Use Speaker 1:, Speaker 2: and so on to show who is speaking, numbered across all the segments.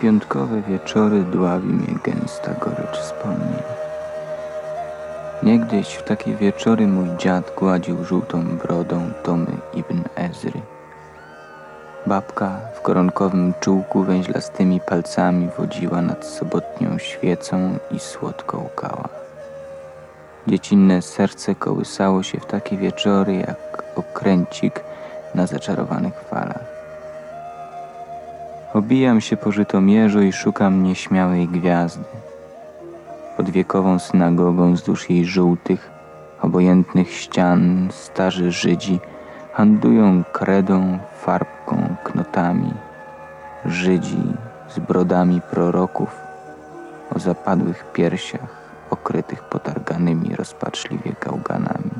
Speaker 1: piątkowe wieczory dławi mnie gęsta gorycz wspomnień. Niegdyś w takie wieczory mój dziad gładził żółtą brodą tomy Ibn Ezry. Babka w koronkowym czółku węźlastymi palcami wodziła nad sobotnią świecą i słodko łkała. Dziecinne serce kołysało się w takie wieczory jak okręcik na zaczarowanych falach. Obijam się po Żytomierzu i szukam nieśmiałej gwiazdy. Pod wiekową synagogą wzdłuż jej żółtych, obojętnych ścian starzy Żydzi handlują kredą, farbką, knotami. Żydzi z brodami proroków o zapadłych piersiach okrytych potarganymi rozpaczliwie gałganami.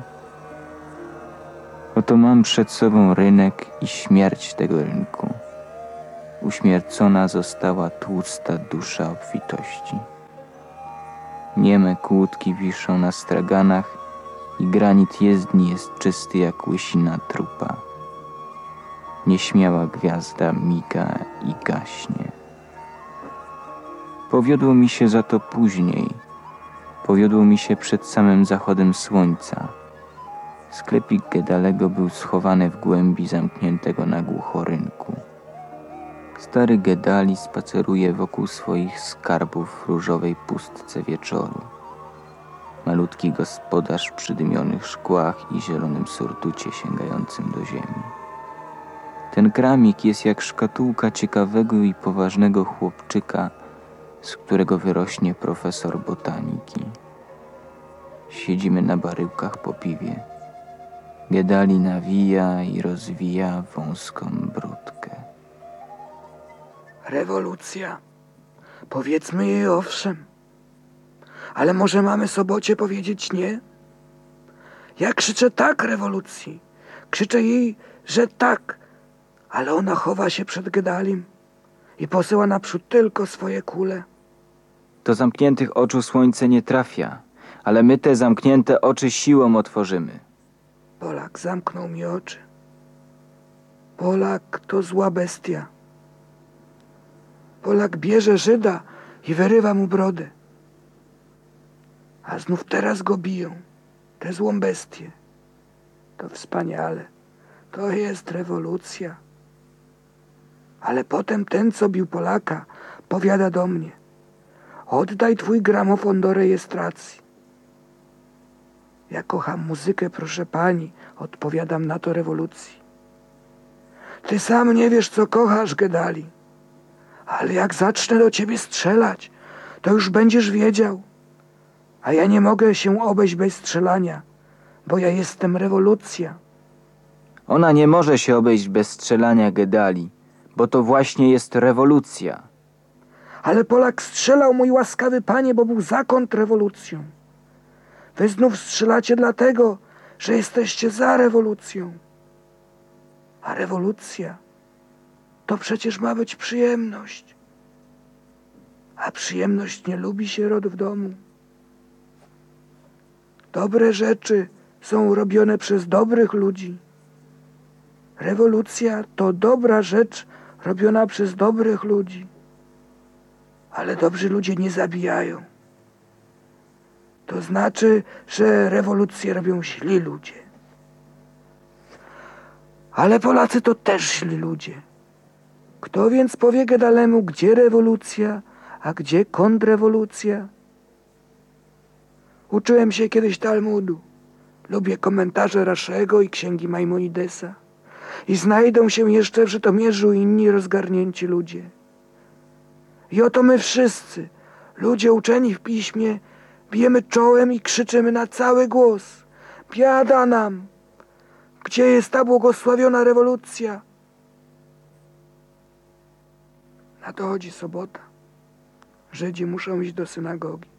Speaker 1: Oto mam przed sobą rynek i śmierć tego rynku. Uśmiercona została tłusta dusza obfitości. Nieme kłódki wiszą na straganach i granit jezdni jest czysty jak łysina trupa. Nieśmiała gwiazda miga i gaśnie. Powiodło mi się za to później. Powiodło mi się przed samym zachodem słońca. Sklepik Gedalego był schowany w głębi zamkniętego na głucho rynku. Stary Gedali spaceruje wokół swoich skarbów w różowej pustce wieczoru. Malutki gospodarz przy dymionych szkłach i zielonym surducie sięgającym do ziemi. Ten kramik jest jak szkatułka ciekawego i poważnego chłopczyka, z którego wyrośnie profesor botaniki. Siedzimy na baryłkach po piwie. Gedali nawija i rozwija wąską brudkę.
Speaker 2: Rewolucja. Powiedzmy jej owszem. Ale może mamy Sobocie powiedzieć nie? Ja krzyczę tak rewolucji. Krzyczę jej, że tak. Ale ona chowa się przed Gedalim i posyła naprzód tylko swoje kule.
Speaker 1: Do zamkniętych oczu słońce nie trafia, ale my te zamknięte oczy siłą otworzymy.
Speaker 2: Polak zamknął mi oczy. Polak to zła bestia. Polak bierze Żyda i wyrywa mu brodę. A znów teraz go biją, tę złą bestię. To wspaniale, to jest rewolucja. Ale potem ten, co bił Polaka, powiada do mnie: oddaj twój gramofon do rejestracji. Ja kocham muzykę, proszę pani, odpowiadam na to rewolucji. Ty sam nie wiesz, co kochasz, Gedali. Ale jak zacznę do ciebie strzelać, to już będziesz wiedział. A ja nie mogę się obejść bez strzelania, bo ja jestem rewolucja.
Speaker 1: Ona nie może się obejść bez strzelania, Gedali, bo to właśnie jest rewolucja.
Speaker 2: Ale Polak strzelał, mój łaskawy panie, bo był za kontrrewolucją. Wy znów strzelacie dlatego, że jesteście za rewolucją. A rewolucja to przecież ma być przyjemność. A przyjemność nie lubi sierot w domu. Dobre rzeczy są robione przez dobrych ludzi. Rewolucja to dobra rzecz robiona przez dobrych ludzi. Ale dobrzy ludzie nie zabijają. To znaczy, że rewolucję robią źli ludzie. Ale Polacy to też źli ludzie. Kto więc powie Gedalemu, gdzie rewolucja, a gdzie kontrrewolucja? Uczyłem się kiedyś Talmudu. Lubię komentarze Raszego i księgi Majmonidesa. I znajdą się jeszcze w Żytomierzu inni rozgarnięci ludzie. I oto my wszyscy, ludzie uczeni w piśmie, bijemy czołem i krzyczymy na cały głos: biada nam! Gdzie jest ta błogosławiona rewolucja? Nadchodzi sobota. Żydzi muszą iść do synagogi.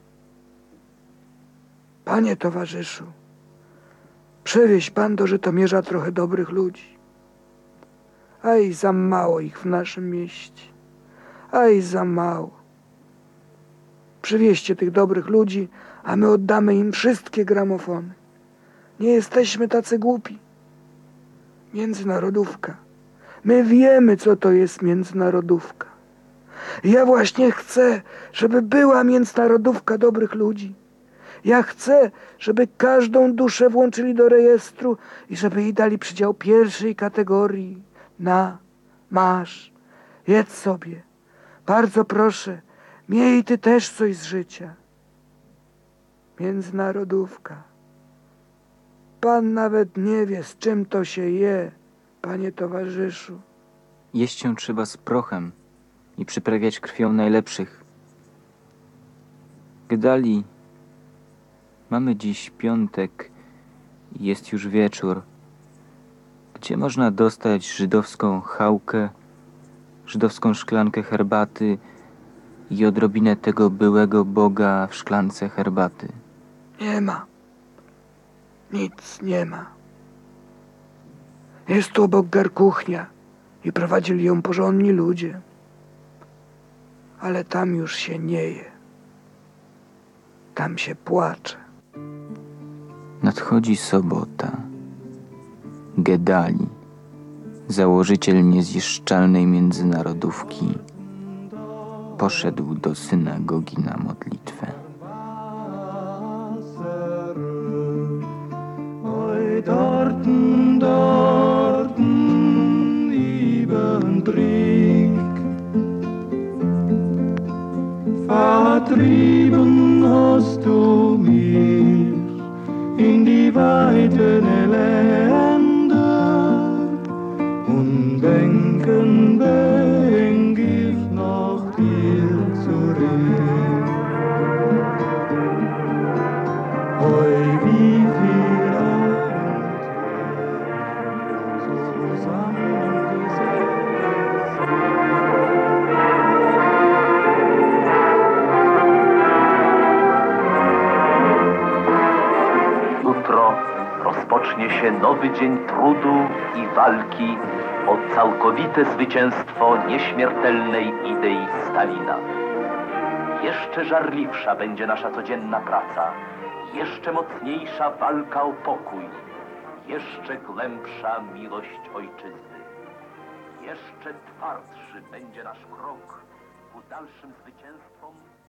Speaker 2: Panie towarzyszu, przywieź pan do Żytomierza trochę dobrych ludzi. Aj, za mało ich w naszym mieście. Aj, za mało. Przywieźcie tych dobrych ludzi, a my oddamy im wszystkie gramofony. Nie jesteśmy tacy głupi. Międzynarodówka. My wiemy, co to jest międzynarodówka. Ja właśnie chcę, żeby była międzynarodówka dobrych ludzi. Ja chcę, żeby każdą duszę włączyli do rejestru i żeby jej dali przydział pierwszej kategorii. Masz, jedz sobie. Bardzo proszę, miej ty też coś z życia. Międzynarodówka. Pan nawet nie wie, z czym to się je, panie towarzyszu.
Speaker 1: Jeść ją trzeba z prochem i przyprawiać krwią najlepszych. Gedali, mamy dziś piątek i jest już wieczór. Gdzie można dostać żydowską chałkę, żydowską szklankę herbaty i odrobinę tego byłego Boga w szklance herbaty?
Speaker 2: Nie ma. Nic nie ma. Jest tu obok garkuchnia i prowadzili ją porządni ludzie. Ale tam już się nie je. Tam się płacze.
Speaker 1: Nadchodzi sobota. Gedali, założyciel niezniszczalnej międzynarodówki, poszedł do synagogi na modlitwę.
Speaker 3: Dorten, lieben Brick, vertrieben hast du mich in die weiten Länder und denk ich nach dir zurück. Oi, wie viel
Speaker 4: Jutro rozpocznie się nowy dzień trudu i walki o całkowite zwycięstwo nieśmiertelnej idei Stalina. Jeszcze żarliwsza będzie nasza codzienna praca, jeszcze mocniejsza walka o pokój, jeszcze głębsza miłość ojczyzny. Jeszcze twardszy będzie nasz krok ku dalszym zwycięstwom